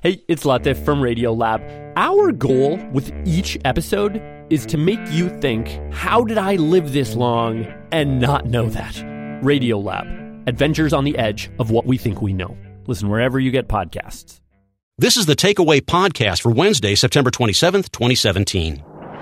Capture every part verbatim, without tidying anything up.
Hey, it's Latif from Radiolab. Our goal with each episode is to make you think, how did I live this long and not know that? Radiolab, adventures on the edge of what we think we know. Listen wherever you get podcasts. This is the Takeaway Podcast for Wednesday, September twenty-seventh, twenty seventeen.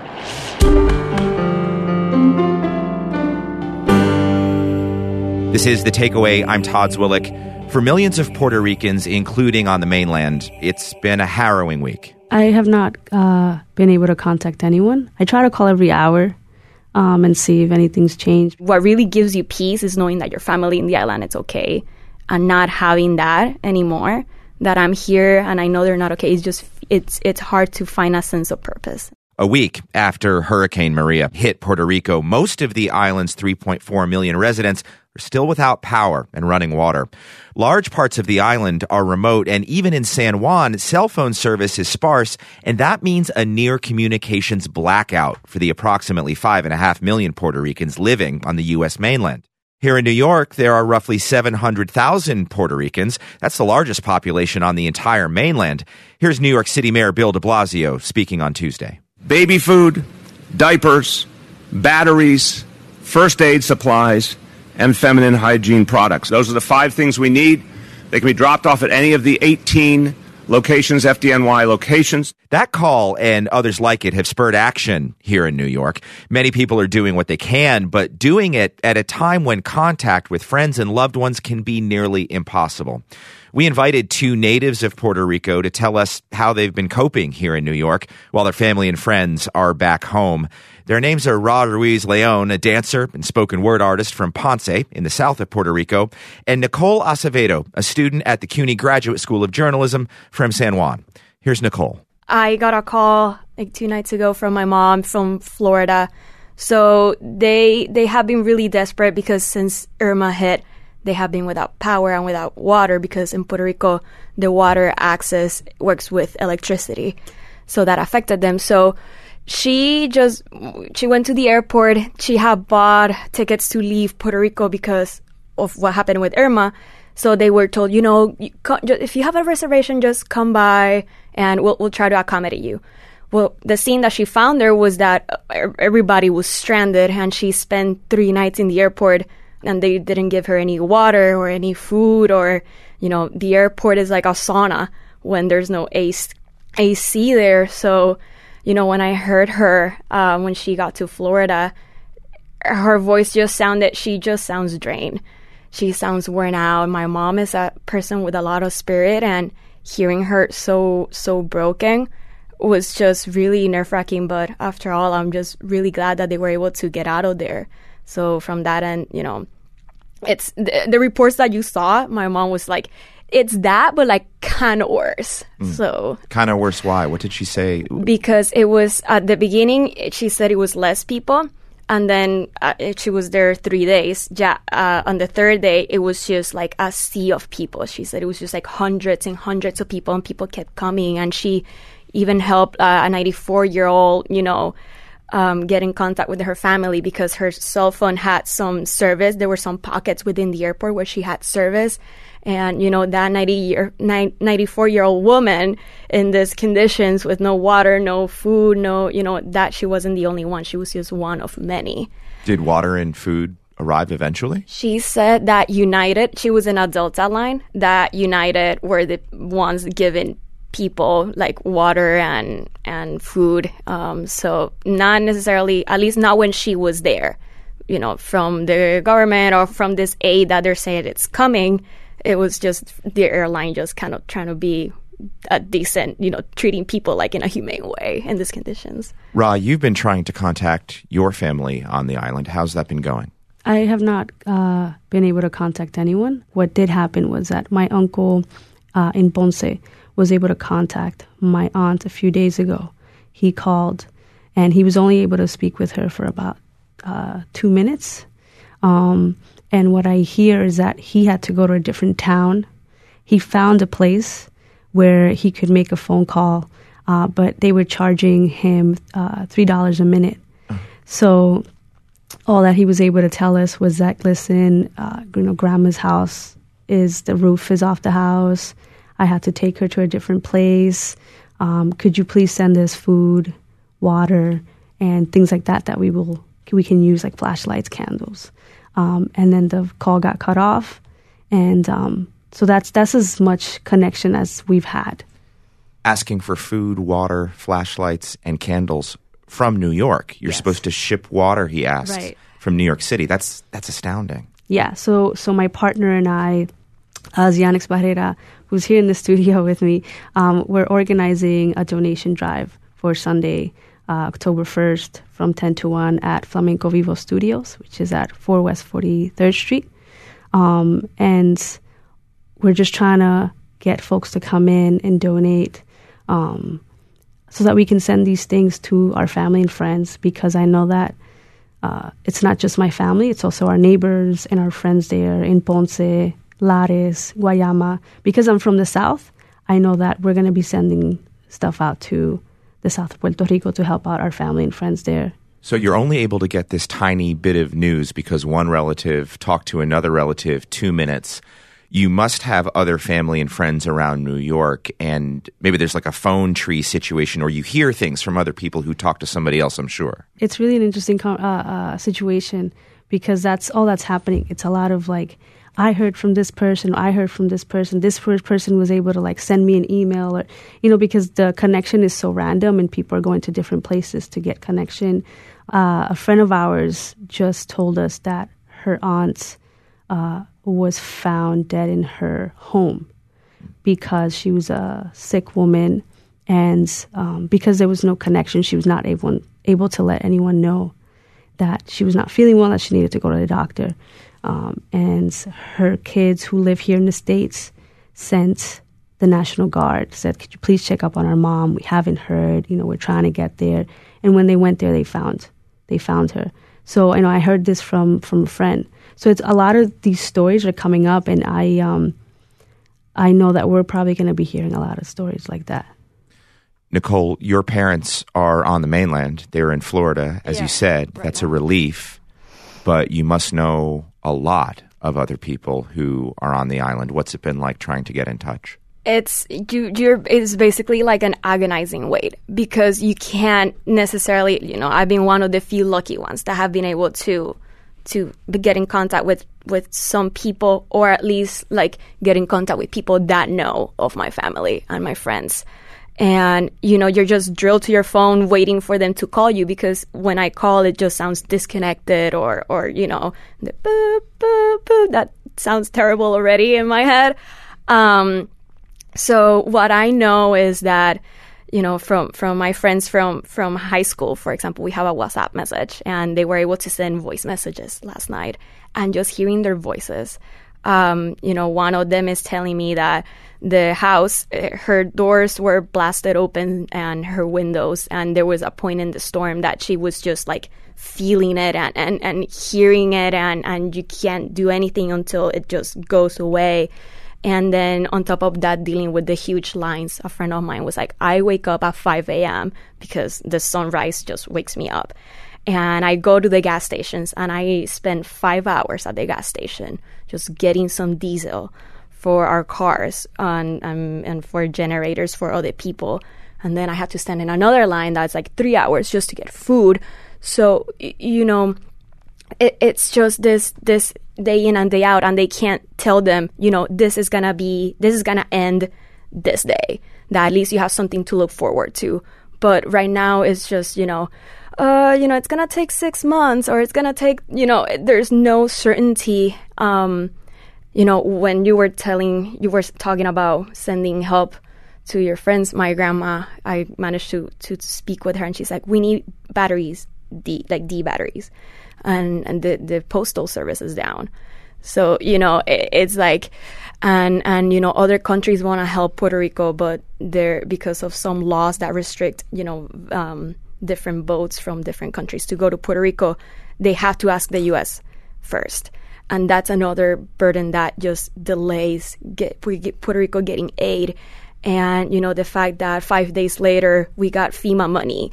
This is The Takeaway. I'm Todd Zwillich. For millions of Puerto Ricans, including on the mainland, it's been a harrowing week. I have not uh, been able to contact anyone. I try to call every hour um, and see if anything's changed. What really gives you peace is knowing that your family in the island is okay, and not having that anymore, that I'm here and I know they're not okay. It's just, it's it's hard to find a sense of purpose. A week after Hurricane Maria hit Puerto Rico, most of the island's three point four million residents are still without power and running water. Large parts of the island are remote, and even in San Juan, cell phone service is sparse, and that means a near communications blackout for the approximately five and a half million Puerto Ricans living on the U S mainland. Here in New York, there are roughly seven hundred thousand Puerto Ricans. That's the largest population on the entire mainland. Here's New York City Mayor Bill de Blasio speaking on Tuesday. Baby food, diapers, batteries, first aid supplies, and feminine hygiene products. Those are the five things we need. They can be dropped off at any of the eighteen locations, F D N Y locations. That call and others like it have spurred action here in New York. Many people are doing what they can, but doing it at a time when contact with friends and loved ones can be nearly impossible. We invited two natives of Puerto Rico to tell us how they've been coping here in New York while their family and friends are back home. Their names are Ra Ruiz Leon, a dancer and spoken word artist from Ponce in the south of Puerto Rico, and Nicole Acevedo, a student at the CUNY Graduate School of Journalism from San Juan. Here's Nicole. I got a call like two nights ago from my mom from Florida. So they they have been really desperate because since Irma hit, they have been without power and without water because in Puerto Rico, the water access works with electricity. So that affected them. So she just, she went to the airport. She had bought tickets to leave Puerto Rico because of what happened with Irma. So they were told, you know, you come, if you have a reservation, just come by and we'll we'll try to accommodate you. Well, the scene that she found there was that everybody was stranded and she spent three nights in the airport and they didn't give her any water or any food or, you know, the airport is like a sauna when there's no A C there. So, you know, when I heard her, uh, when she got to Florida, her voice just sounded, she just sounds drained. She sounds worn out. My mom is a person with a lot of spirit, and hearing her so, so broken was just really nerve-wracking. But after all, I'm just really glad that they were able to get out of there. So from that end, you know, it's the, the reports that you saw, my mom was like, it's that, but like kind of worse. Mm. So kind of worse. Why? What did she say? Because it was at the beginning, she said it was less people. And then uh, she was there three days. Ja, uh, on the third day, it was just like a sea of people. She said it was just like hundreds and hundreds of people, and people kept coming. And she even helped uh, a ninety-four-year-old, you know, Um, get in contact with her family because her cell phone had some service. There were some pockets within the airport where she had service. And, you know, that ninety-four-year-old woman in these conditions with no water, no food, no, you know, that she wasn't the only one. She was just one of many. Did water and food arrive eventually? She said that United, she was in a Delta line, that United were the ones given people like water and and food, um so not necessarily, at least not when she was there, you know, from the government or from this aid that they're saying it's coming. It was just the airline just kind of trying to be a decent, you know, treating people like in a humane way in these conditions. Ra, you've been trying to contact your family on the island. How's that been going? I have not uh, been able to contact anyone. What did happen was that my uncle uh, in Ponce was able to contact my aunt a few days ago. He called, and he was only able to speak with her for about uh, two minutes. Um, and what I hear is that he had to go to a different town. He found a place where he could make a phone call, uh, but they were charging him uh, three dollars a minute. Oh. So all that he was able to tell us was that, listen, uh, you know, grandma's house is, the roof is off the house. I had to take her to a different place. Um, could you please send us food, water, and things like that that we will we can use, like flashlights, candles. Um, and then the call got cut off, and um, so that's that's as much connection as we've had. Asking for food, water, flashlights, and candles from New York. You're yes. supposed to ship water, he asked, right. from New York City. That's that's astounding. Yeah, so so my partner and I, uh, Zianix Barrera, who's here in the studio with me, um, we're organizing a donation drive for Sunday, uh, October first, from ten to one at Flamenco Vivo Studios, which is at four West forty-third Street. Um, and we're just trying to get folks to come in and donate um, so that we can send these things to our family and friends, because I know that Uh, it's not just my family, it's also our neighbors and our friends there in Ponce, Lares, Guayama. Because I'm from the South, I know that we're going to be sending stuff out to the South of Puerto Rico to help out our family and friends there. So you're only able to get this tiny bit of news because one relative talked to another relative two minutes. You must have other family and friends around New York, and maybe there's like a phone tree situation, or you hear things from other people who talk to somebody else, I'm sure. It's really an interesting uh, uh, situation, because that's all that's happening. It's a lot of like, I heard from this person, I heard from this person, this first person was able to like send me an email, or, you know, because the connection is so random and people are going to different places to get connection. Uh, a friend of ours just told us that her aunt uh, was found dead in her home because she was a sick woman, and um, because there was no connection, she was not able able to let anyone know that she was not feeling well, that she needed to go to the doctor. Um, and her kids who live here in the States sent the National Guard, said, could you please check up on our mom? We haven't heard, you know, we're trying to get there. And when they went there, they found they found her. So, you know, I heard this from, from a friend. So it's a lot of these stories are coming up, and I um, I know that we're probably going to be hearing a lot of stories like that. Nicole, your parents are on the mainland. They're in Florida, as yeah, you said. right That's now. a relief. But you must know a lot of other people who are on the island. What's it been like trying to get in touch? It's you, you're. It's basically like an agonizing wait, because you can't necessarily. You know, I've been one of the few lucky ones that have been able to to get in contact with with some people, or at least like get in contact with people that know of my family and my friends. And, you know, you're just drilled to your phone waiting for them to call you, because when I call, it just sounds disconnected, or, or you know, the boop, boop, boop. That sounds terrible already in my head. Um, so what I know is that, you know, from, from my friends from, from high school, for example, we have a WhatsApp message, and they were able to send voice messages last night, and just hearing their voices. Um, you know, one of them is telling me that the house, her doors were blasted open and her windows, and there was a point in the storm that she was just like feeling it and, and, and hearing it, and, and you can't do anything until it just goes away. And then on top of that, dealing with the huge lines. A friend of mine was like, I wake up at five a.m. because the sunrise just wakes me up. And I go to the gas stations, and I spend five hours at the gas station just getting some diesel for our cars and, um, and for generators for other people. And then I have to stand in another line that's like three hours just to get food. So, you know, it, it's just this this day in and day out, and they can't tell them, you know, this is going to be, this is going to end this day. That at least you have something to look forward to. But right now it's just, you know, uh, you know, it's going to take six months or it's going to take, you know, there's no certainty. Um, you know, when you were telling, you were talking about sending help to your friends, my grandma, I managed to, to speak with her, and she's like, we need batteries, D, like D batteries. And, and the, the postal service is down. So, you know, it, it's like, and, and, you know, other countries want to help Puerto Rico, but they're, because of some laws that restrict, you know, um, different boats from different countries to go to Puerto Rico, they have to ask the U S first. And that's another burden that just delays get, Puerto Rico getting aid. And, you know, the fact that five days later we got FEMA money,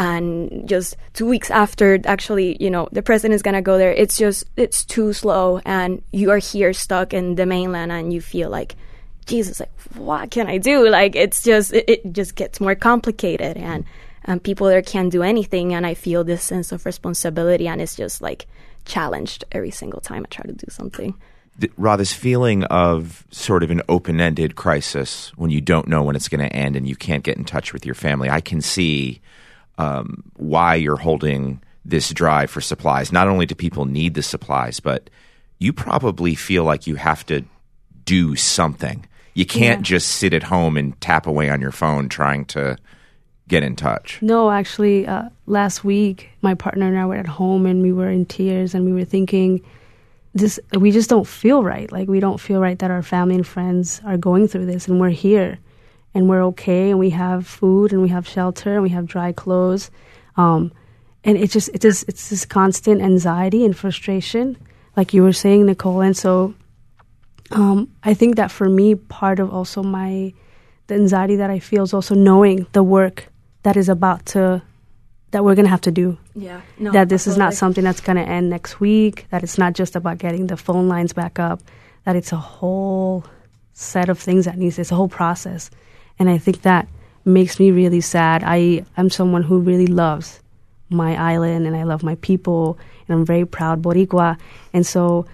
and just two weeks after, actually, you know, the president is going to go there. It's just, it's too slow. And you are here stuck in the mainland, and you feel like Jesus, like, what can I do? Like, it's just, it, it just gets more complicated, and, and people there can't do anything. And I feel this sense of responsibility, and it's just like challenged every single time I try to do something. Ra, this feeling of sort of an open-ended crisis when you don't know when it's going to end and you can't get in touch with your family, I can see um, why you're holding this drive for supplies. Not only do people need the supplies, but you probably feel like you have to do something. You can't yeah. just sit at home and tap away on your phone trying to get in touch. No, actually, uh, last week, my partner and I were at home, and we were in tears, and we were thinking, this we just don't feel right. Like, we don't feel right that our family and friends are going through this, and we're here, and we're okay, and we have food, and we have shelter, and we have dry clothes. Um, and it just, it just, it's this constant anxiety and frustration, like you were saying, Nicole. And so um, I think that for me, part of also my, the anxiety that I feel is also knowing the work that is about to, that we're going to have to do. Yeah. No, that this absolutely. is not something that's going to end next week, that it's not just about getting the phone lines back up, that it's a whole set of things that needs, it's a whole process. And I think that makes me really sad. I, I'm someone who really loves my island, and I love my people, and I'm very proud Boricua. And so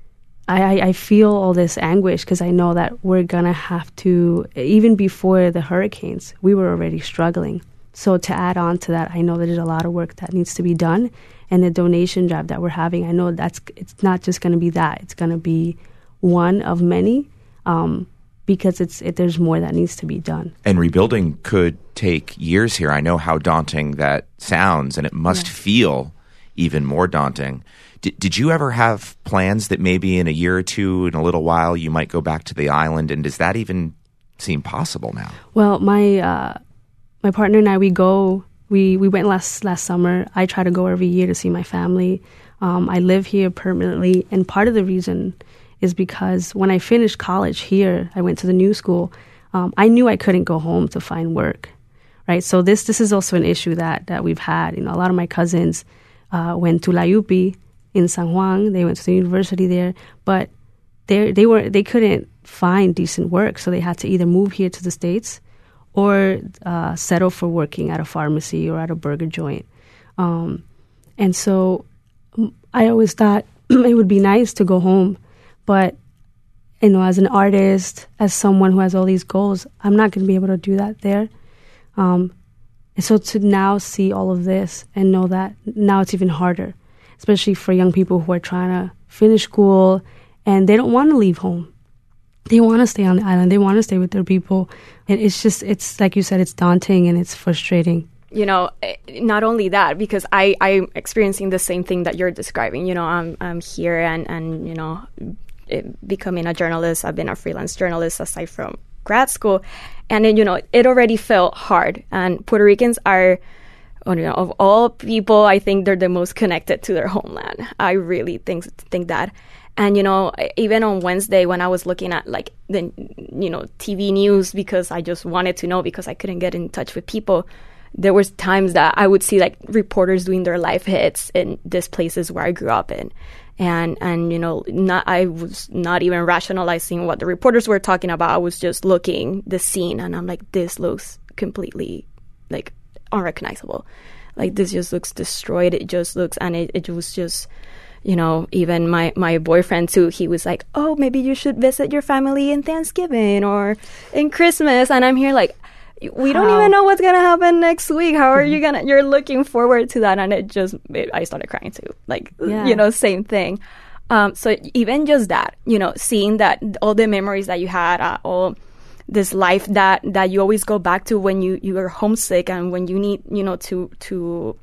I, I feel all this anguish because I know that we're going to have to, even before the hurricanes, we were already struggling. So to add on to that, I know that there's a lot of work that needs to be done, and the donation drive that we're having, I know that's it's not just going to be that. It's going to be one of many, um, because it's it, there's more that needs to be done. And rebuilding could take years here. I know how daunting that sounds, and it must yeah. feel even more daunting. D- did you ever have plans that maybe in a year or two, in a little while, you might go back to the island, and does that even seem possible now? Well, my... Uh, My partner and I, we go, we, we went last last summer. I try to go every year to see my family. Um, I live here permanently, and part of the reason is because when I finished college here, I went to the new school, um, I knew I couldn't go home to find work, right? So this this is also an issue that, that we've had. You know, a lot of my cousins uh, went to La Yupi in San Juan. They went to the university there, but they they were they couldn't find decent work, so they had to either move here to the States or uh, settle for working at a pharmacy or at a burger joint. Um, and so I always thought it would be nice to go home, but, you know, as an artist, as someone who has all these goals, I'm not going to be able to do that there. Um, and so to now see all of this and know that now it's even harder, especially for young people who are trying to finish school and they don't want to leave home. They want to stay on the island. They want to stay with their people. And it's just, it's like you said, it's daunting and it's frustrating. You know, not only that, because I, I'm experiencing the same thing that you're describing. You know, I'm I'm here and, and you know, it, becoming a journalist. I've been a freelance journalist aside from grad school. And then, you know, it already felt hard. And Puerto Ricans are, you know, of all people, I think they're the most connected to their homeland. I really think think that. And, you know, even on Wednesday when I was looking at, like, the, you know, T V news because I just wanted to know because I couldn't get in touch with people, there was times that I would see, like, reporters doing their live hits in these places where I grew up in. And, and you know, not I was not even rationalizing what the reporters were talking about. I was just looking the scene, and I'm like, this looks completely, like, unrecognizable. Like, this just looks destroyed. It just looks, and it, it was just... You know, even my, my boyfriend, too, he was like, oh, maybe you should visit your family in Thanksgiving or in Christmas. And I'm here like, we don't How? even know what's going to happen next week. How are you going to, you're looking forward to that. And it just, it, I started crying, too. Like, yeah. you know, same thing. Um, so even just that, you know, seeing that all the memories that you had, uh, all this life that, that you always go back to when you, you are homesick and when you need, you know, to, to,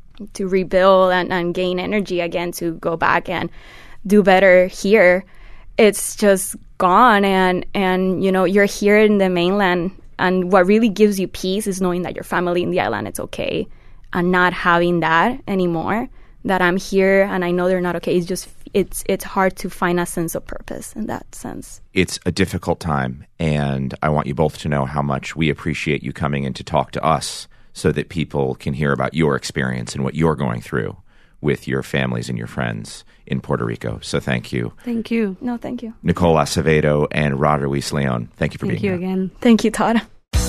to rebuild and, and gain energy again to go back and do better here, it's just gone. And, and, you know, you're here in the mainland, and what really gives you peace is knowing that your family in the island is okay, and not having that anymore, that I'm here and I know they're not okay. It's just, it's, it's hard to find a sense of purpose in that sense. It's a difficult time, and I want you both to know how much we appreciate you coming in to talk to us so that people can hear about your experience and what you're going through. with your families and your friends in Puerto Rico. So thank you. Thank you. No, thank you. Nicole Acevedo and Rod Ruiz Leon, thank you for Thank being you here. again. Thank you, Todd.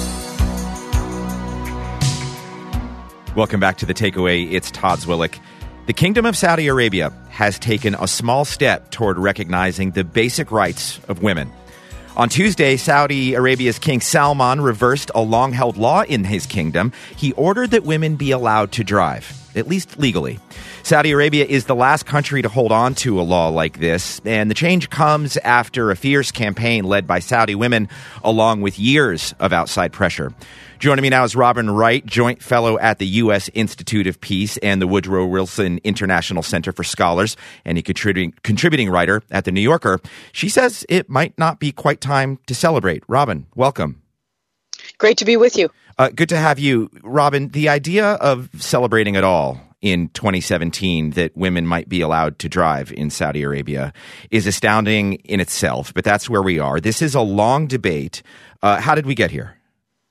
Welcome back to The Takeaway. It's Todd Zwillich. The Kingdom of Saudi Arabia has taken a small step toward recognizing the basic rights of women. On Tuesday, Saudi Arabia's King Salman reversed a long-held law in his kingdom. He ordered that women be allowed to drive, at least legally. Saudi Arabia is the last country to hold on to a law like this, and the change comes after a fierce campaign led by Saudi women, along with years of outside pressure. Joining me now is Robin Wright, Joint Fellow at the U S Institute of Peace and the Woodrow Wilson International Center for Scholars, and a contributing, contributing writer at The New Yorker. She says it might not be quite time to celebrate. Robin, welcome. Great to be with you. Uh, good to have you. Robin, the idea of celebrating at all in twenty seventeen that women might be allowed to drive in Saudi Arabia is astounding in itself, but that's where we are. This is a long debate. Uh, how did we get here?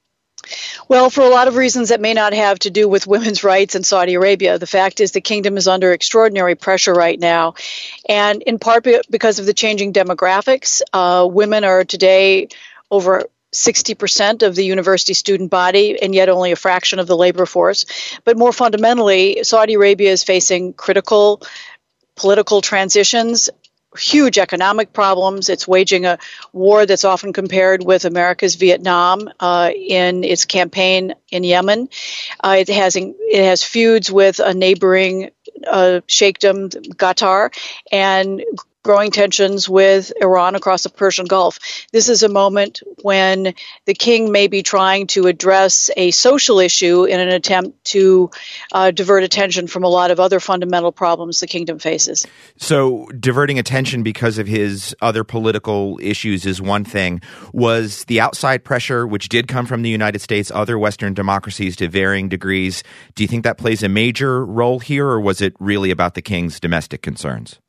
Well, for a lot of reasons that may not have to do with women's rights in Saudi Arabia. The fact is the kingdom is under extraordinary pressure right now, and in part because of the changing demographics. Uh, women are today over sixty percent of the university student body, and yet only a fraction of the labor force. But more fundamentally, Saudi Arabia is facing critical political transitions, huge economic problems. It's waging a war that's often compared with America's Vietnam uh, in its campaign in Yemen. Uh, it has it has feuds with a neighboring uh, sheikhdom, Qatar, and growing tensions with Iran across the Persian Gulf. This is a moment when the king may be trying to address a social issue in an attempt to uh, divert attention from a lot of other fundamental problems the kingdom faces. So diverting attention because of his other political issues is one thing. Was the outside pressure, which did come from the United States, other Western democracies to varying degrees, do you think that plays a major role here, or was it really about the king's domestic concerns?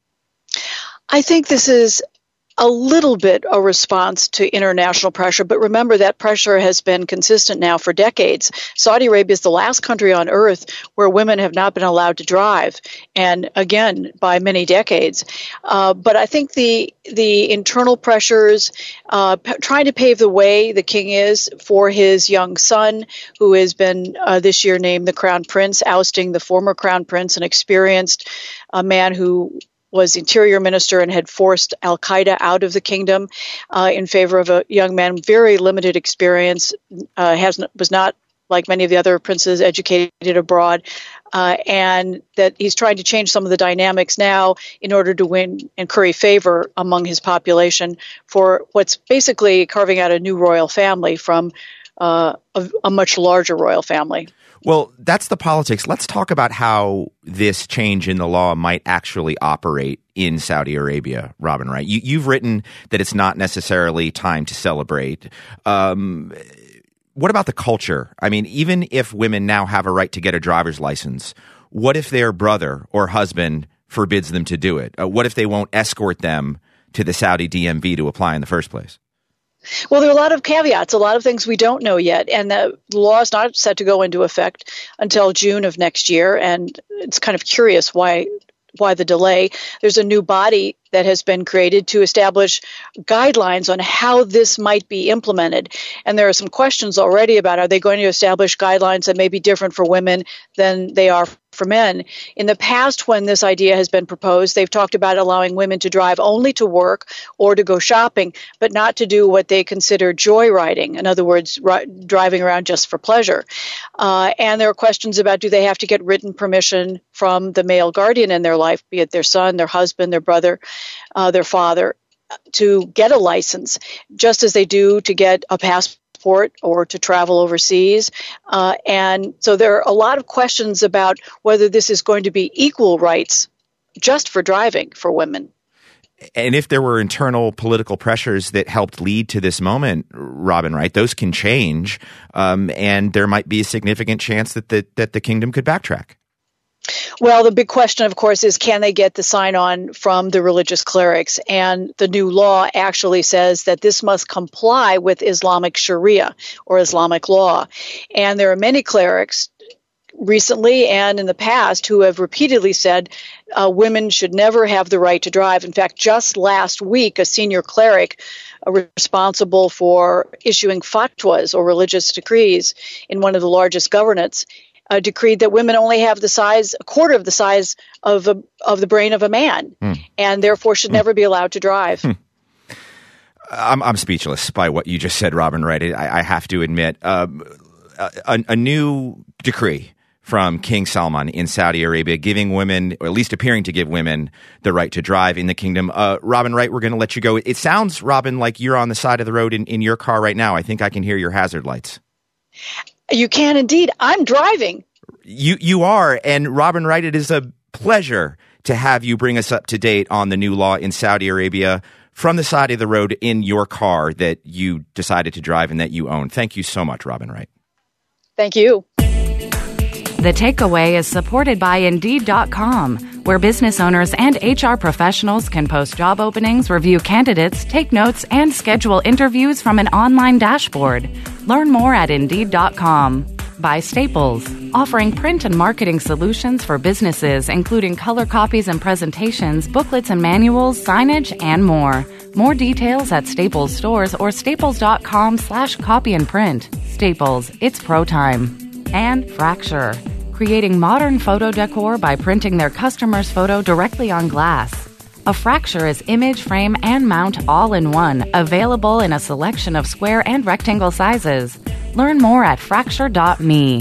I think this is a little bit a response to international pressure, but remember that pressure has been consistent now for decades. Saudi Arabia is the last country on earth where women have not been allowed to drive, and again, by many decades. Uh, but I think the the internal pressures, uh, p- trying to pave the way, the king is, for his young son, who has been uh, this year named the Crown Prince, ousting the former Crown Prince, an experienced uh, man who was interior minister and had forced al-Qaeda out of the kingdom uh, in favor of a young man, very limited experience, uh, has was not, like many of the other princes, educated abroad, uh, and that he's trying to change some of the dynamics now in order to win and curry favor among his population for what's basically carving out a new royal family from uh, a, a much larger royal family. Well, that's the politics. Let's talk about how this change in the law might actually operate in Saudi Arabia, Robin Wright. You, you've written that it's not necessarily time to celebrate. Um, what about the culture? I mean, even if women now have a right to get a driver's license, what if their brother or husband forbids them to do it? Uh, what if they won't escort them to the Saudi D M V to apply in the first place? Well, there are a lot of caveats, a lot of things we don't know yet, and the law is not set to go into effect until June of next year, and it's kind of curious why why the delay. There's a new body that has been created to establish guidelines on how this might be implemented, and there are some questions already about, are they going to establish guidelines that may be different for women than they are for men? In the past, when this idea has been proposed, they've talked about allowing women to drive only to work or to go shopping, but not to do what they consider joyriding, in other words, ri- driving around just for pleasure. Uh, and there are questions about, do they have to get written permission from the male guardian in their life, be it their son, their husband, their brother, uh, their father, to get a license, just as they do to get a passport or to travel overseas. Uh, and so there are a lot of questions about whether this is going to be equal rights just for driving for women. And if there were internal political pressures that helped lead to this moment, Robin Wright, those can change, um, and there might be a significant chance that the, that the kingdom could backtrack. Well, the big question, of course, is can they get the sign-on from the religious clerics? And the new law actually says that this must comply with Islamic Sharia or Islamic law. And there are many clerics, recently and in the past who have repeatedly said uh, women should never have the right to drive. In fact, just last week, a senior cleric uh, responsible for issuing fatwas or religious decrees in one of the largest governorates uh, decreed that women only have the size, a quarter of the size of a, of the brain of a man, mm. and therefore should mm. never be allowed to drive. Mm. I'm, I'm speechless by what you just said, Robin Wright. I, I have to admit, um, a, a new decree from King Salman in Saudi Arabia, giving women, or at least appearing to give women, the right to drive in the kingdom. Uh, Robin Wright, we're going to let you go. It sounds, Robin, like you're on the side of the road in, in your car right now. I think I can hear your hazard lights. You can indeed. I'm driving. You you are. And Robin Wright, it is a pleasure to have you bring us up to date on the new law in Saudi Arabia from the side of the road in your car that you decided to drive and that you own. Thank you so much, Robin Wright. Thank you. The Takeaway is supported by Indeed dot com, where business owners and H R professionals can post job openings, review candidates, take notes, and schedule interviews from an online dashboard. Learn more at Indeed dot com. By Staples, offering print and marketing solutions for businesses, including color copies and presentations, booklets and manuals, signage, and more. More details at Staples stores or staples dot com slash copy and print. Staples, it's pro time. And Fracture, creating modern photo decor by printing their customers' photo directly on glass. A Fracture is image, frame, and mount all in one, available in a selection of square and rectangle sizes. Learn more at fracture dot me.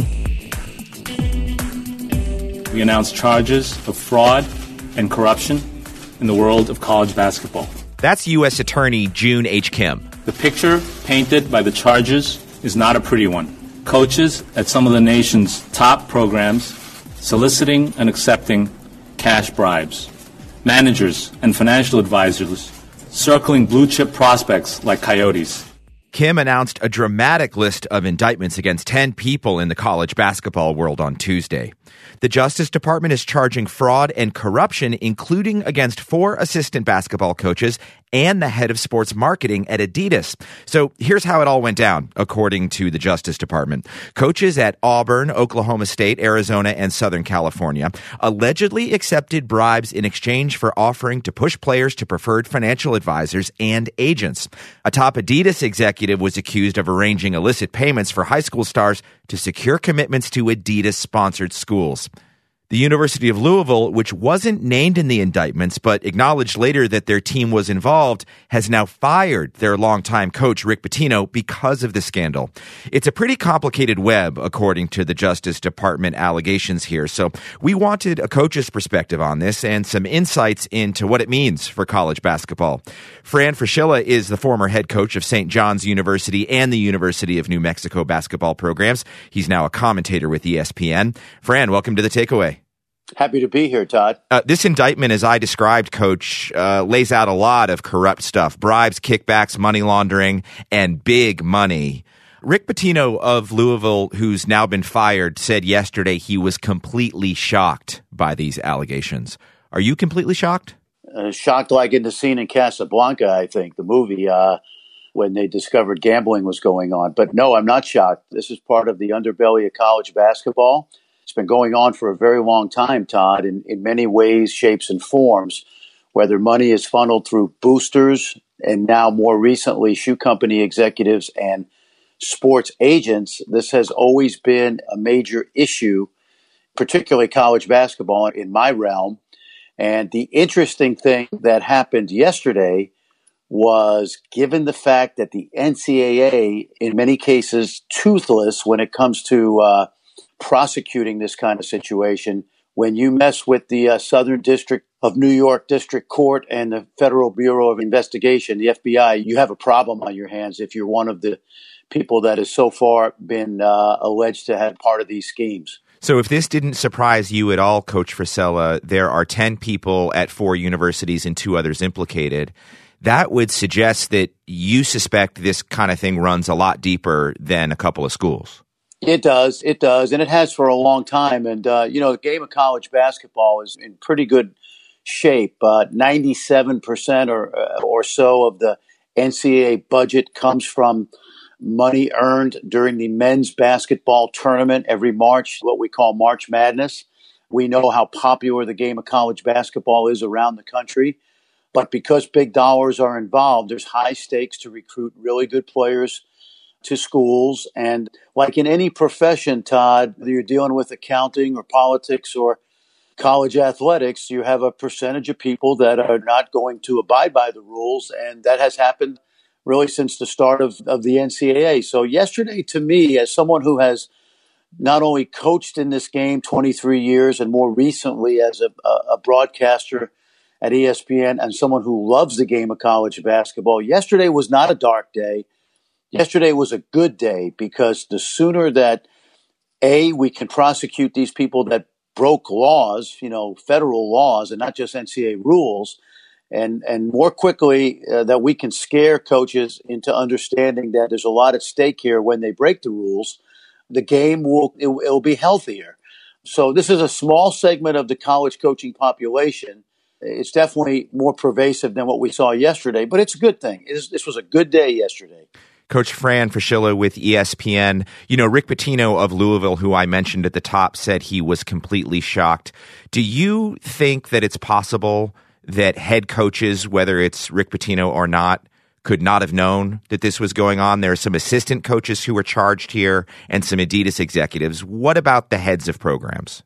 We announced charges of fraud and corruption in the world of college basketball. That's U S Attorney June H. Kim. The picture painted by the charges is not a pretty one. Coaches at some of the nation's top programs soliciting and accepting cash bribes. Managers and financial advisors circling blue-chip prospects like coyotes. Kim announced a dramatic list of indictments against ten people in the college basketball world on Tuesday. The Justice Department is charging fraud and corruption, including against four assistant basketball coaches and the head of sports marketing at Adidas. So here's how it all went down, according to the Justice Department. Coaches at Auburn, Oklahoma State, Arizona, and Southern California allegedly accepted bribes in exchange for offering to push players to preferred financial advisors and agents. A top Adidas executive was accused of arranging illicit payments for high school stars to secure commitments to Adidas-sponsored schools. The University of Louisville, which wasn't named in the indictments but acknowledged later that their team was involved, has now fired their longtime coach, Rick Pitino, because of the scandal. It's a pretty complicated web, according to the Justice Department allegations here. So we wanted a coach's perspective on this and some insights into what it means for college basketball. Fran Fraschilla is the former head coach of Saint John's University and the University of New Mexico basketball programs. He's now a commentator with E S P N. Fran, welcome to The Takeaway. Happy to be here, Todd. Uh, this indictment, as I described, Coach, uh, lays out a lot of corrupt stuff: bribes, kickbacks, money laundering, and big money. Rick Pitino of Louisville, who's now been fired, said yesterday he was completely shocked by these allegations. Are you completely shocked? Uh, shocked like in the scene in Casablanca, I think, the movie, uh, when they discovered gambling was going on. But no, I'm not shocked. This is part of the underbelly of college basketball. It's been going on for a very long time, Todd, in, in many ways, shapes, and forms, whether money is funneled through boosters and now more recently shoe company executives and sports agents. This has always been a major issue, particularly college basketball in my realm. And the interesting thing that happened yesterday was, given the fact that the N C double A, in many cases, toothless when it comes to uh, prosecuting this kind of situation, when you mess with the uh, Southern District of New York District Court and the Federal Bureau of Investigation, the F B I, you have a problem on your hands if you're one of the people that has so far been uh, alleged to have part of these schemes. So if this didn't surprise you at all, Coach Fraschilla, there are ten people at four universities and two others implicated. That would suggest that you suspect this kind of thing runs a lot deeper than a couple of schools. It does. It does. And it has for a long time. And, uh, you know, the game of college basketball is in pretty good shape. Uh, ninety-seven percent or, uh, or so of the N C double A budget comes from money earned during the men's basketball tournament every March, what we call March Madness. We know how popular the game of college basketball is around the country. But because big dollars are involved, there's high stakes to recruit really good players to schools. And like in any profession, Todd, whether you're dealing with accounting or politics or college athletics, you have a percentage of people that are not going to abide by the rules. And that has happened really since the start of, of the N C double A. So yesterday, to me, as someone who has not only coached in this game twenty-three years and more recently as a, a broadcaster at E S P N and someone who loves the game of college basketball, yesterday was not a dark day. Yesterday was a good day because the sooner that, A, we can prosecute these people that broke laws, you know, federal laws and not just N C double A rules, and, and more quickly uh, that we can scare coaches into understanding that there's a lot at stake here when they break the rules, the game will it, it will be healthier. So this is a small segment of the college coaching population. It's definitely more pervasive than what we saw yesterday, but it's a good thing. It is, this was a good day yesterday. Coach Fran Fraschilla with E S P N. You know, Rick Pitino of Louisville, who I mentioned at the top, said he was completely shocked. Do you think that it's possible that head coaches, whether it's Rick Pitino or not, could not have known that this was going on? There are some assistant coaches who were charged here and some Adidas executives. What about the heads of programs?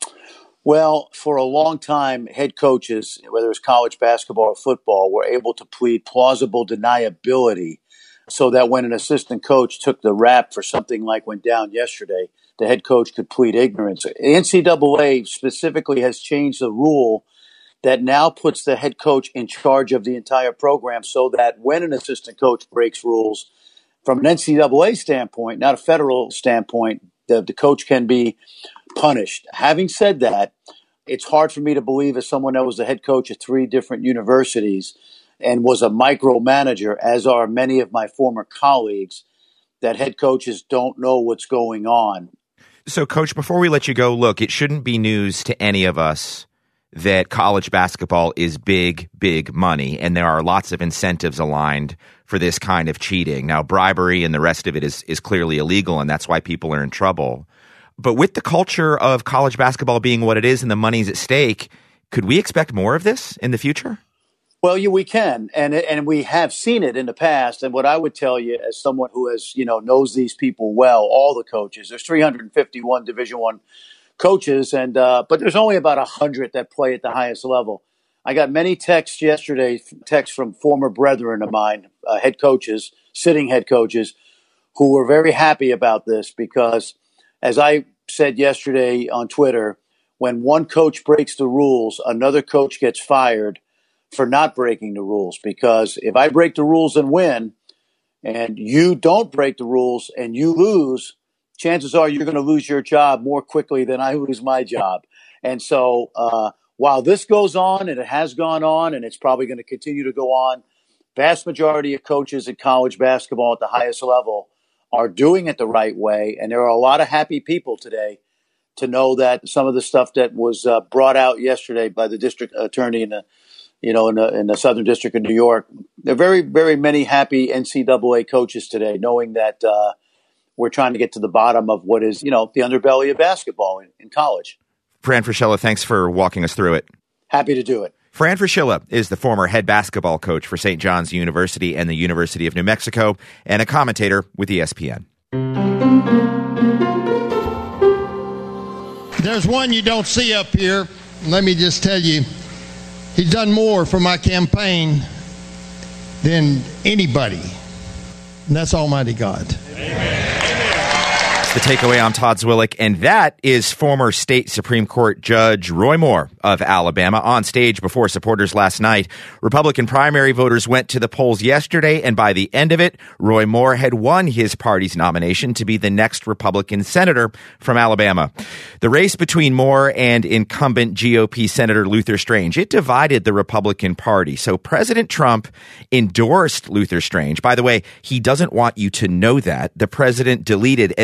Well, for a long time, head coaches, whether it's college basketball or football, were able to plead plausible deniability so that when an assistant coach took the rap for something like went down yesterday, the head coach could plead ignorance. The N C double A specifically has changed the rule that now puts the head coach in charge of the entire program so that when an assistant coach breaks rules, from an N C double A standpoint, not a federal standpoint, the, the coach can be punished. Having said that, it's hard for me to believe as someone that was the head coach at three different universities and was a micromanager, as are many of my former colleagues, that head coaches don't know what's going on. So, Coach, before we let you go, look, it shouldn't be news to any of us that college basketball is big, big money, and there are lots of incentives aligned for this kind of cheating. Now, bribery and the rest of it is, is clearly illegal, and that's why people are in trouble. But with the culture of college basketball being what it is and the money's at stake, could we expect more of this in the future? Well, yeah, we can, and and we have seen it in the past. And what I would tell you, as someone who has, you know, knows these people well, all the coaches, there's three hundred fifty-one Division I coaches, and uh, but there's only about one hundred that play at the highest level. I got many texts yesterday, texts from former brethren of mine, uh, head coaches, sitting head coaches, who were very happy about this because, as I said yesterday on Twitter, when one coach breaks the rules, another coach gets fired for not breaking the rules. Because if I break the rules and win, and you don't break the rules and you lose, chances are you're going to lose your job more quickly than I lose my job. And so uh, while this goes on, and it has gone on, and it's probably going to continue to go on, vast majority of coaches in college basketball at the highest level are doing it the right way. And there are a lot of happy people today to know that some of the stuff that was uh, brought out yesterday by the district attorney in the, you know, in the, in the Southern District of New York, there are very, very many happy N C double A coaches today, knowing that uh, we're trying to get to the bottom of what is, you know, the underbelly of basketball in, in college. Fran Fraschilla, thanks for walking us through it. Happy to do it. Fran Fraschilla is the former head basketball coach for Saint John's University and the University of New Mexico, and a commentator with E S P N. There's one you don't see up here. Let me just tell you, he's done more for my campaign than anybody, and that's Almighty God. Amen. The Takeaway. I'm Todd Zwillich, and that is former state Supreme Court Judge Roy Moore of Alabama on stage before supporters last night. Republican primary voters went to the polls yesterday, and by the end of it, Roy Moore had won his party's nomination to be the next Republican senator from Alabama. The race between Moore and incumbent G O P Senator Luther Strange, it divided the Republican Party. So President Trump endorsed Luther Strange. By the way, he doesn't want you to know that. The president deleted at least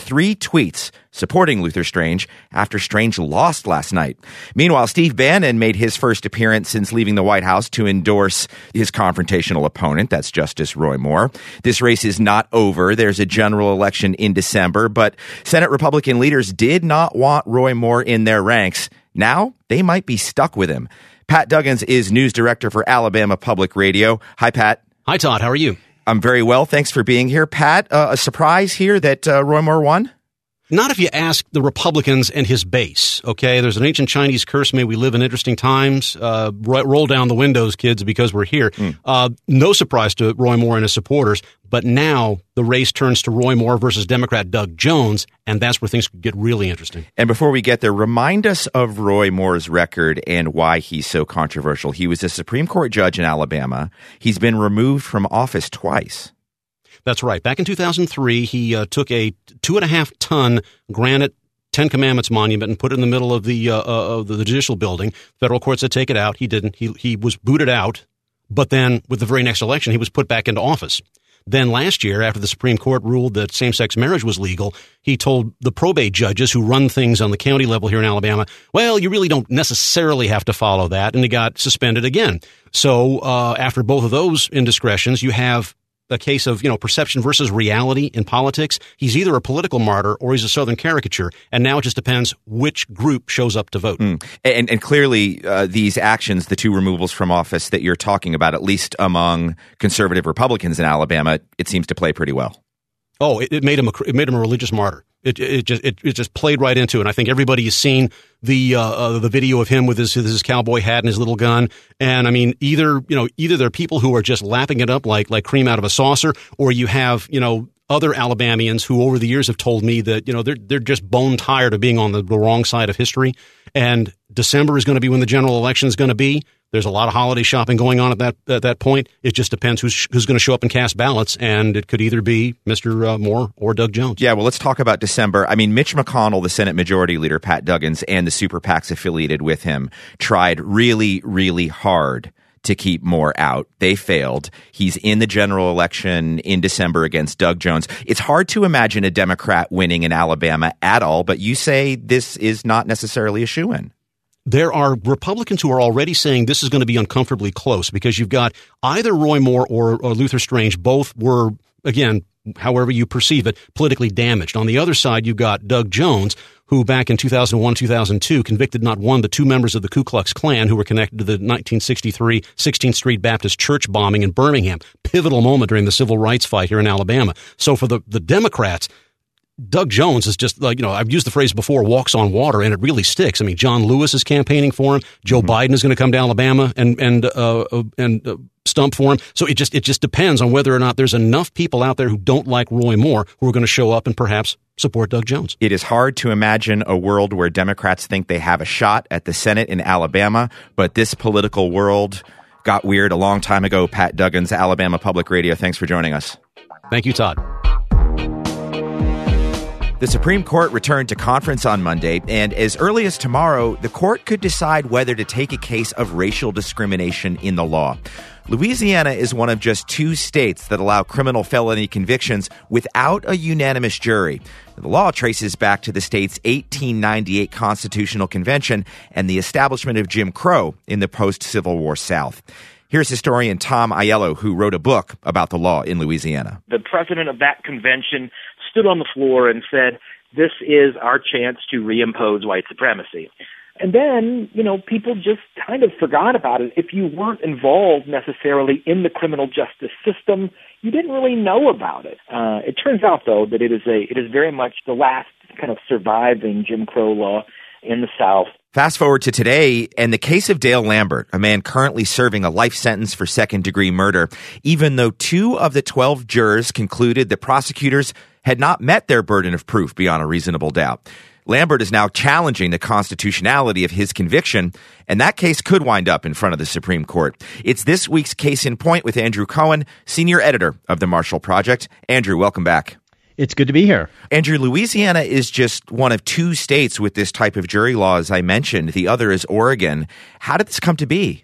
three tweets supporting Luther Strange after Strange lost last night. Meanwhile, Steve Bannon made his first appearance since leaving the White House to endorse his confrontational opponent, that's Justice Roy Moore. This race is not over. There's a general election in December, but Senate Republican leaders did not want Roy Moore in their ranks. Now, they might be stuck with him. Pat Duggins is news director for Alabama Public Radio. Hi, Pat. Hi, Todd. How are you? I'm very well. Thanks for being here. Pat, uh, a surprise here that uh, Roy Moore won? Not if you ask the Republicans and his base, okay? There's an ancient Chinese curse, may we live in interesting times. Uh, roll down the windows, kids, because we're here. Mm. Uh, no surprise to Roy Moore and his supporters, but now the race turns to Roy Moore versus Democrat Doug Jones, and that's where things could get really interesting. And before we get there, remind us of Roy Moore's record and why he's so controversial. He was a Supreme Court judge in Alabama. He's been removed from office twice. That's right. Back in two thousand three, he uh, took a two and a half ton granite Ten Commandments monument and put it in the middle of the uh, of the judicial building. Federal court said take it out. He didn't. He he was booted out. But then with the very next election, he was put back into office. Then last year, after the Supreme Court ruled that same-sex marriage was legal, he told the probate judges who run things on the county level here in Alabama, well, you really don't necessarily have to follow that, and he got suspended again. So uh, after both of those indiscretions, you have a case of, you know, perception versus reality in politics. He's either a political martyr or he's a Southern caricature. And now it just depends which group shows up to vote. Mm. And, and clearly, uh, these actions, the two removals from office that you're talking about, at least among conservative Republicans in Alabama, it seems to play pretty well. Oh, it, it made him a, it made him a religious martyr. It, it just it, it just played right into it. And I think everybody has seen the uh, uh, the video of him with his his cowboy hat and his little gun. And I mean, either you know either there are people who are just lapping it up like like cream out of a saucer, or you have you know other Alabamians who over the years have told me that you know they're they're just bone tired of being on the, the wrong side of history. And December is going to be when the general election is going to be. There's a lot of holiday shopping going on at that at that point. It just depends who's who's going to show up and cast ballots, and it could either be Mister Uh, Moore or Doug Jones. Yeah, well, let's talk about December. I mean, Mitch McConnell, the Senate Majority Leader, Pat Duggins, and the super PACs affiliated with him tried really, really hard to keep Moore out. They failed. He's in the general election in December against Doug Jones. It's hard to imagine a Democrat winning in Alabama at all, but you say this is not necessarily a shoo-in. There are Republicans who are already saying this is going to be uncomfortably close because you've got either Roy Moore or, or Luther Strange. Both were, again, however you perceive it, politically damaged. On the other side, you've got Doug Jones, who back in two thousand one, two thousand two convicted not one but two members of the Ku Klux Klan who were connected to the nineteen sixty-three sixteenth Street Baptist Church bombing in Birmingham. Pivotal moment during the civil rights fight here in Alabama. So for the, the Democrats, Doug Jones is just like, you know, I've used the phrase before, walks on water, and it really sticks. I mean, John Lewis is campaigning for him. Joe mm-hmm. Biden is going to come to Alabama and and uh, and uh, stump for him. So it just it just depends on whether or not there's enough people out there who don't like Roy Moore who are going to show up and perhaps support Doug Jones. It is hard to imagine a world where Democrats think they have a shot at the Senate in Alabama, but this political world got weird a long time ago. Pat Duggins, Alabama Public Radio. Thanks for joining us. Thank you, Todd. The Supreme Court returned to conference on Monday, and as early as tomorrow, the court could decide whether to take a case of racial discrimination in the law. Louisiana is one of just two states that allow criminal felony convictions without a unanimous jury. The law traces back to the state's eighteen ninety-eight Constitutional Convention and the establishment of Jim Crow in the post-Civil War South. Here's historian Tom Aiello, who wrote a book about the law in Louisiana. The president of that convention stood on the floor and said, this is our chance to reimpose white supremacy. And then, you know, people just kind of forgot about it. If you weren't involved necessarily in the criminal justice system, you didn't really know about it. Uh, it turns out, though, that it is a it is very much the last kind of surviving Jim Crow law in the South. Fast forward to today, and the case of Dale Lambert, a man currently serving a life sentence for second-degree murder, even though two of the twelve jurors concluded that prosecutors had not met their burden of proof beyond a reasonable doubt. Lambert is now challenging the constitutionality of his conviction, and that case could wind up in front of the Supreme Court. It's this week's Case in Point with Andrew Cohen, senior editor of the Marshall Project. Andrew, welcome back. It's good to be here. Andrew, Louisiana is just one of two states with this type of jury law, as I mentioned. The other is Oregon. How did this come to be?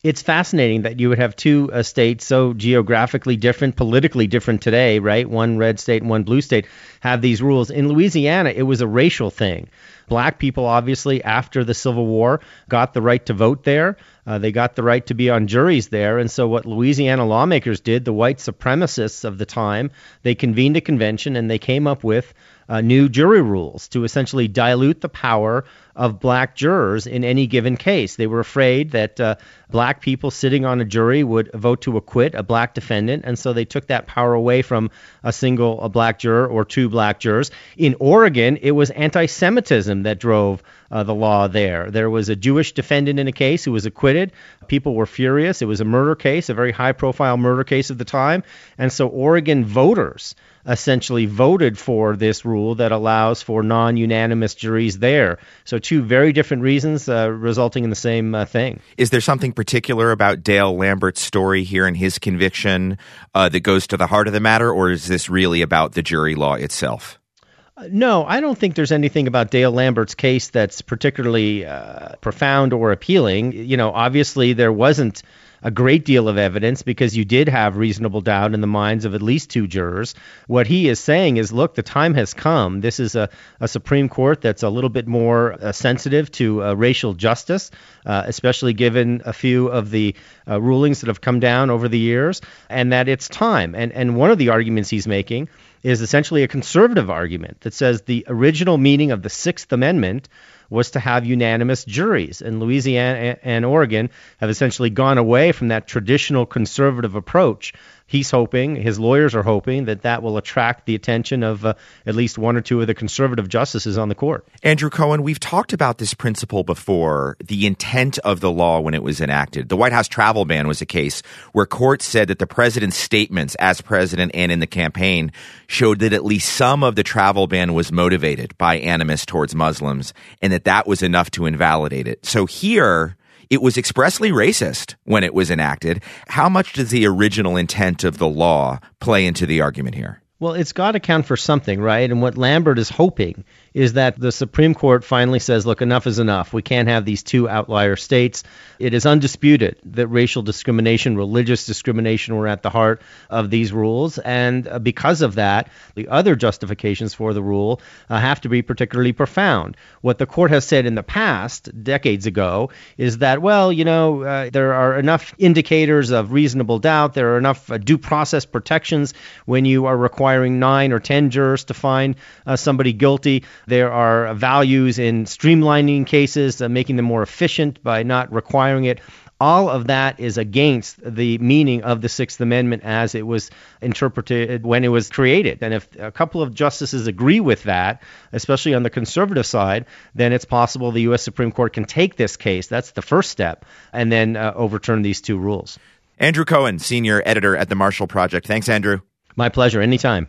It's fascinating that you would have two uh, states so geographically different, politically different today, right? One red state and one blue state have these rules. In Louisiana, it was a racial thing. Black people, obviously, after the Civil War, got the right to vote there. Uh, they got the right to be on juries there. And so what Louisiana lawmakers did, the white supremacists of the time, they convened a convention and they came up with uh, new jury rules to essentially dilute the power of black jurors in any given case. They were afraid that uh, black people sitting on a jury would vote to acquit a black defendant, and so they took that power away from a single a black juror or two black jurors. In Oregon, it was anti-Semitism that drove uh, the law there. There was a Jewish defendant in a case who was acquitted. People were furious. It was a murder case, a very high-profile murder case at the time, and so Oregon voters essentially voted for this rule that allows for non-unanimous juries there. So two very different reasons uh, resulting in the same uh, thing. Is there something particular about Dale Lambert's story here and his conviction uh, that goes to the heart of the matter, or is this really about the jury law itself? Uh, no, I don't think there's anything about Dale Lambert's case that's particularly uh, profound or appealing. You know, obviously there wasn't a great deal of evidence because you did have reasonable doubt in the minds of at least two jurors. What he is saying is, look, the time has come. This is a, a Supreme Court that's a little bit more uh, sensitive to uh, racial justice, uh, especially given a few of the uh, rulings that have come down over the years, and that it's time. And, and one of the arguments he's making is essentially a conservative argument that says the original meaning of the Sixth Amendment was to have unanimous juries. And Louisiana and Oregon have essentially gone away from that traditional conservative approach. He's hoping, his lawyers are hoping, that that will attract the attention of uh, at least one or two of the conservative justices on the court. Andrew Cohen, we've talked about this principle before, the intent of the law when it was enacted. The White House travel ban was a case where courts said that the president's statements as president and in the campaign showed that at least some of the travel ban was motivated by animus towards Muslims, and that that was enough to invalidate it. So here, it was expressly racist when it was enacted. How much does the original intent of the law play into the argument here? Well, it's got to count for something, right? And what Lambert is hoping is that the Supreme Court finally says, look, enough is enough. We can't have these two outlier states. It is undisputed that racial discrimination, religious discrimination were at the heart of these rules. And uh, because of that, the other justifications for the rule uh, have to be particularly profound. What the court has said in the past, decades ago, is that, well, you know, uh, there are enough indicators of reasonable doubt. There are enough uh, due process protections when you are requiring nine or ten jurors to find uh, somebody guilty. There are values in streamlining cases, uh, making them more efficient by not requiring it. All of that is against the meaning of the Sixth Amendment as it was interpreted when it was created. And if a couple of justices agree with that, especially on the conservative side, then it's possible the U S Supreme Court can take this case. That's the first step, and then uh, overturn these two rules. Andrew Cohen, senior editor at the Marshall Project. Thanks, Andrew. My pleasure. Anytime.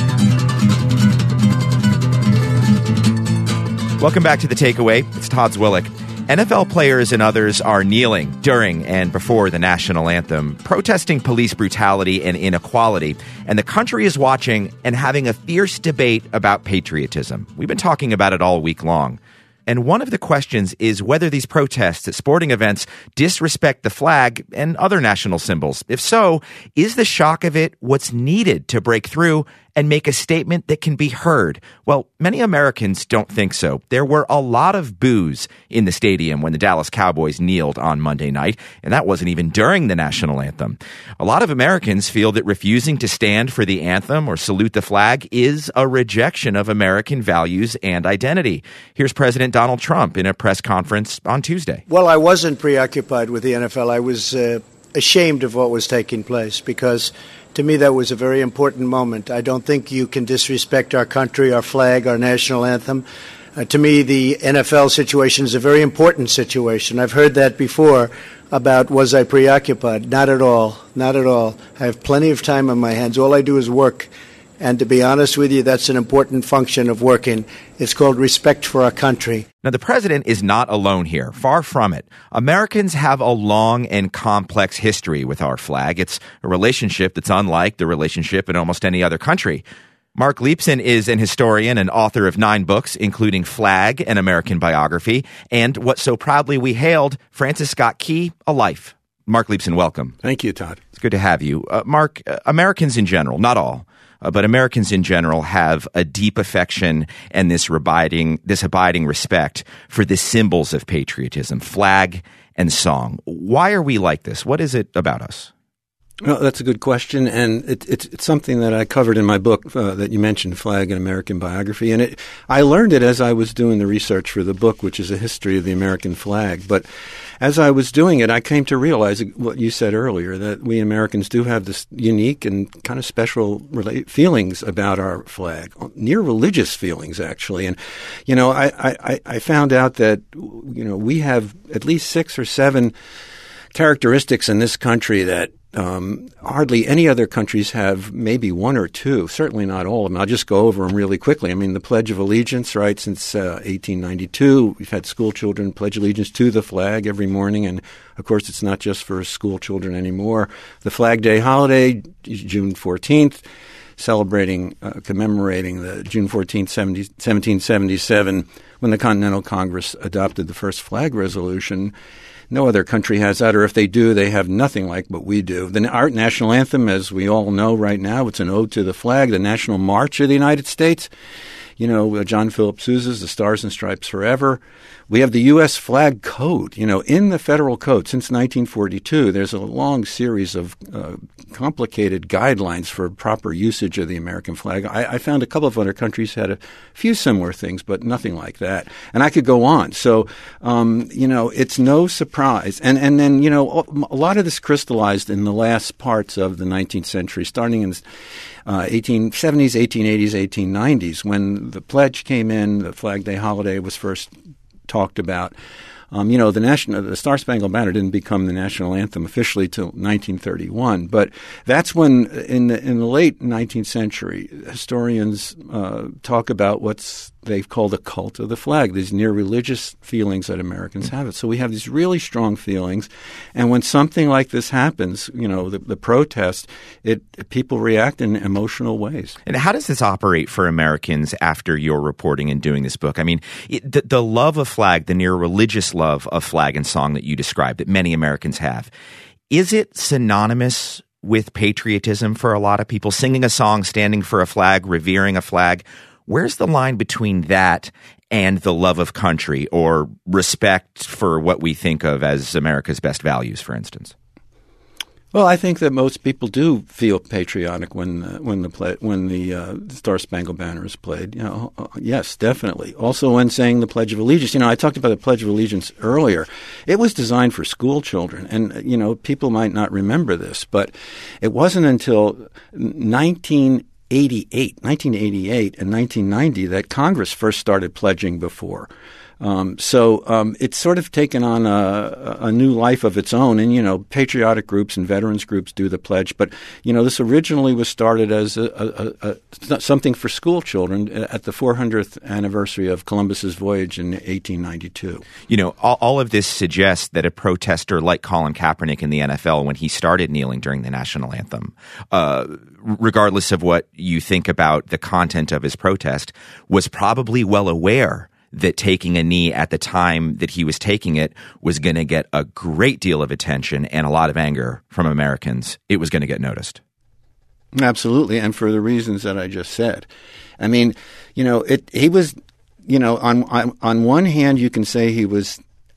Welcome back to The Takeaway. It's Todd Zwillich. N F L players and others are kneeling during and before the national anthem, protesting police brutality and inequality. And the country is watching and having a fierce debate about patriotism. We've been talking about it all week long. And one of the questions is whether these protests at sporting events disrespect the flag and other national symbols. If so, is the shock of it what's needed to break through and make a statement that can be heard? Well, many Americans don't think so. There were a lot of boos in the stadium when the Dallas Cowboys kneeled on Monday night, and that wasn't even during the national anthem. A lot of Americans feel that refusing to stand for the anthem or salute the flag is a rejection of American values and identity. Here's President Donald Trump in a press conference on Tuesday. Well, I wasn't preoccupied with the N F L. I was uh, ashamed of what was taking place because to me, that was a very important moment. I don't think you can disrespect our country, our flag, our national anthem. Uh, to me, the N F L situation is a very important situation. I've heard that before about was I preoccupied. Not at all. Not at all. I have plenty of time on my hands. All I do is work. And to be honest with you, that's an important function of working. It's called respect for our country. Now, the president is not alone here. Far from it. Americans have a long and complex history with our flag. It's a relationship that's unlike the relationship in almost any other country. Mark Leibson is an historian and author of nine books, including Flag, an American Biography, and what so proudly we hailed, Francis Scott Key, A Life. Mark Leibsohn, welcome. Thank you, Todd. It's good to have you. Uh, Mark, uh, Americans in general, not all, uh, but Americans in general have a deep affection and this abiding, this abiding respect for the symbols of patriotism, flag and song. Why are we like this? What is it about us? Well, that's a good question, and it, it's it's something that I covered in my book uh, that you mentioned, Flag, An American Biography, and it, I learned it as I was doing the research for the book, which is a history of the American flag. But as I was doing it, I came to realize what you said earlier, that we Americans do have this unique and kind of special rela- feelings about our flag, near religious feelings, actually. And, you know, I, I, I found out that, you know, we have at least six or seven characteristics in this country that Um, hardly any other countries have, maybe one or two, certainly not all of them. I'll just go over them really quickly. I mean, the Pledge of Allegiance, right, since uh, eighteen ninety-two, we've had school children pledge allegiance to the flag every morning. And, of course, it's not just for school children anymore. The Flag Day holiday, June fourteenth, celebrating, uh, commemorating the June fourteenth, seventeen seventy-seven, when the Continental Congress adopted the first flag resolution. No other country has that, or if they do, they have nothing like what we do. The our national anthem, as we all know right now, it's an ode to the flag. The National March of the United States, you know, uh, John Philip Sousa's The Stars and Stripes Forever. We have the U S Flag Code. You know, in the federal code since nineteen forty-two, there's a long series of uh, complicated guidelines for proper usage of the American flag. I, I found a couple of other countries had a few similar things, but nothing like that. And I could go on. So, um, you know, it's no surprise. And, and then, you know, a lot of this crystallized in the last parts of the nineteenth century, starting in Uh, eighteen seventies, eighteen eighties, eighteen nineties, when the pledge came in, the Flag Day holiday was first talked about. Um, you know, the national, the Star Spangled Banner didn't become the national anthem officially till nineteen thirty-one, but that's when, in the in the late nineteenth century, historians uh, talk about what's they've called the cult of the flag, these near religious feelings that Americans have. It. So we have these really strong feelings, and when something like this happens, you know, the, the protest, it people react in emotional ways. And how does this operate for Americans after your reporting and doing this book? I mean, it, the, the love of flag, the near religious love of flag and song that you described, that many Americans have, is it synonymous with patriotism for a lot of people? Singing a song, standing for a flag, revering a flag. Where's the line between that and the love of country or respect for what we think of as America's best values, for instance? Well, I think that most people do feel patriotic when uh, when the play, when the uh, Star Spangled Banner is played. You know, uh, yes, definitely. Also, when saying the Pledge of Allegiance, you know, I talked about the Pledge of Allegiance earlier. It was designed for school children, and you know, people might not remember this, but it wasn't until nineteen eighty-eight, nineteen eighty-eight and nineteen ninety that Congress first started pledging before. Um, so um, it's sort of taken on a, a new life of its own. And, you know, patriotic groups and veterans groups do the pledge. But, you know, this originally was started as a, a, a, something for school children at the four hundredth anniversary of Columbus's voyage in eighteen ninety-two. You know, all, all of this suggests that a protester like Colin Kaepernick in the N F L, when he started kneeling during the national anthem, uh, regardless of what you think about the content of his protest, was probably well aware that taking a knee at the time that he was taking it was going to get a great deal of attention and a lot of anger from Americans. It was going to get noticed. Absolutely, and for the reasons that I just said. I mean, you know, it. He was, you know, on on, on one hand, you can say he was,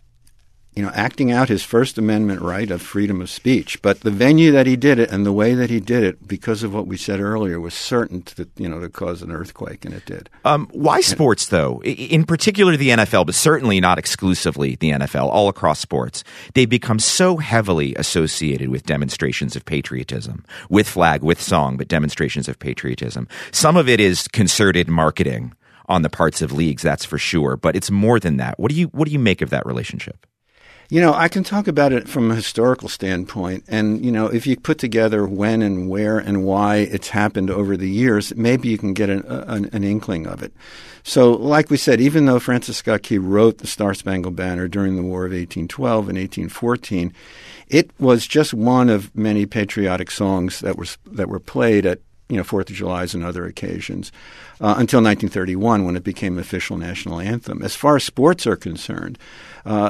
you know, acting out his First Amendment right of freedom of speech. But the venue that he did it and the way that he did it, because of what we said earlier, was certain to, you know, to cause an earthquake, and it did. Um, why sports, though? In particular, the N F L, but certainly not exclusively the N F L, all across sports. They've become so heavily associated with demonstrations of patriotism, with flag, with song, but demonstrations of patriotism. Some of it is concerted marketing on the parts of leagues, that's for sure. But it's more than that. What do you what do you make of that relationship? You know, I can talk about it from a historical standpoint. And, you know, if you put together when and where and why it's happened over the years, maybe you can get an, an, an inkling of it. So, like we said, even though Francis Scott Key wrote the Star Spangled Banner during the War of eighteen twelve and eighteen fourteen, it was just one of many patriotic songs that were, that were played at, you know, Fourth of July's and other occasions uh, until nineteen thirty-one, when it became the official national anthem. As far as sports are concerned, uh,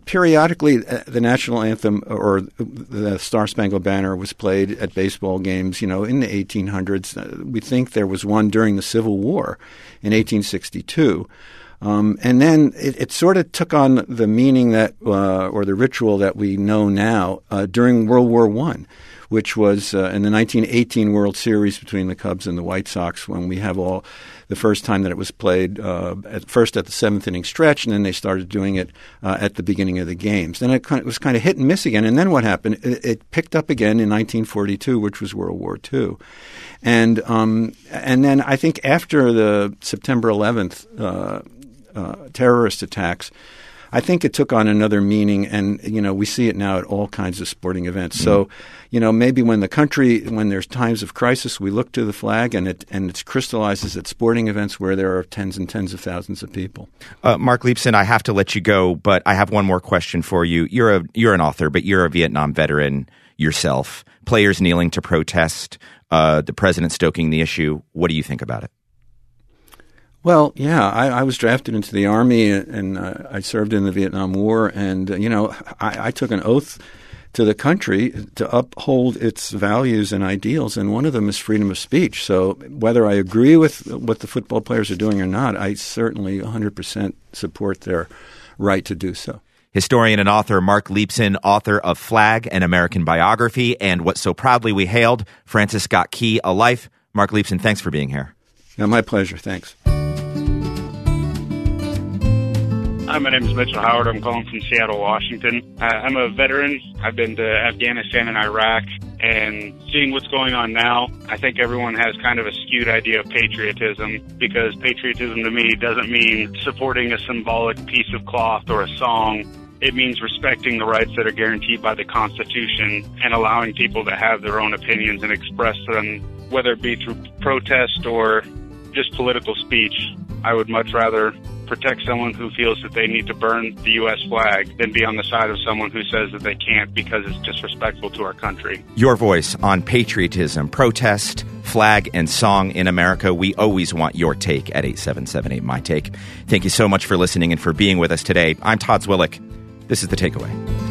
periodically, uh, the national anthem or the Star Spangled Banner was played at baseball games, you know, in the eighteen hundreds. Uh, we think there was one during the Civil War in eighteen sixty-two. Um, and then it, it sort of took on the meaning that, uh, or the ritual that we know now uh, during World War One, which was uh, in the nineteen eighteen World Series between the Cubs and the White Sox, when we have all the first time that it was played, uh, at first at the seventh inning stretch, and then they started doing it uh, at the beginning of the games. Then it, kind of, it was kind of hit and miss again. And then what happened? It, it picked up again in nineteen forty-two, which was World War Two. And um, and then I think after the September eleventh uh, uh, terrorist attacks, I think it took on another meaning, and, you know, we see it now at all kinds of sporting events. Mm-hmm. So, you know, maybe when the country, when there's times of crisis, we look to the flag, and it and it crystallizes at sporting events where there are tens and tens of thousands of people. Uh, Mark Leibsohn, I have to let you go, but I have one more question for you. You're a you're an author, but you're a Vietnam veteran yourself. Players kneeling to protest, uh, the president stoking the issue. What do you think about it? Well, yeah, I, I was drafted into the Army, and uh, I served in the Vietnam War, and, uh, you know, I, I took an oath to the country to uphold its values and ideals, and one of them is freedom of speech. So whether I agree with what the football players are doing or not, I certainly one hundred percent support their right to do so. Historian and author Mark Leibsohn, author of Flag, An American Biography, and What So Proudly We Hailed, Francis Scott Key, A Life. Mark Leibsohn, thanks for being here. Yeah, my pleasure. Thanks. Hi, my name is Mitchell Howard. I'm calling from Seattle, Washington. Uh, I'm a veteran. I've been to Afghanistan and Iraq, and seeing what's going on now, I think everyone has kind of a skewed idea of patriotism, because patriotism to me doesn't mean supporting a symbolic piece of cloth or a song. It means respecting the rights that are guaranteed by the Constitution and allowing people to have their own opinions and express them, whether it be through protest or just political speech. I would much rather protect someone who feels that they need to burn the U S flag than be on the side of someone who says that they can't because it's disrespectful to our country. Your voice on patriotism, protest, flag, and song in America. We always want your take at eight seven seven eight, my take. Thank you so much for listening and for being with us today. I'm Todd Zwillich. This is The Takeaway.